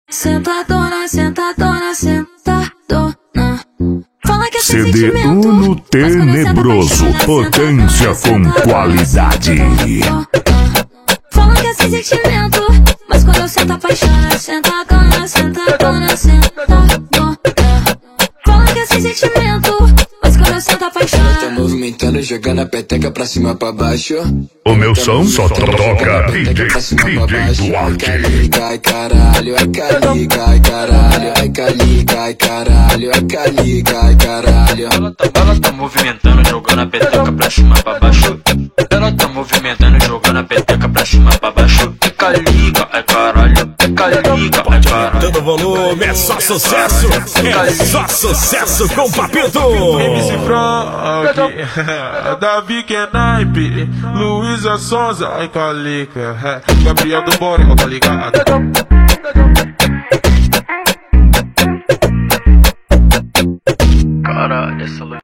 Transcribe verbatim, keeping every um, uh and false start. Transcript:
Sentadona, sentadona, sentadona. Fala que é C D sentimento, Uno Tenebroso, potência com qualidade. Fala que é sentimento, mas quando eu sento apaixona. Sentadona, sentadona, sentadona. Fala que é sentimento, mas quando eu sento apaixona. Tá movimentando, jogando a peteca pra cima pra baixo. O meu som só toca D J, D J Duarte. Ai caralho, ai caliga, ai caralho, ai caliga, ai caralho, ai caliga, ai caralho. Ela tá, ela tá movimentando, jogando a peteca pra cima pra baixo. Ela tá movimentando, jogando a peteca pra cima pra baixo. É caliga, ai caralho, é caliga, ai caralho. Dando volume, é só sucesso, é só sucesso com Papito. M C Frank, Davi Kenaipe, Luísa Sonza, ai calica, Gabriel do Borel, tá ligado? Caralho, essa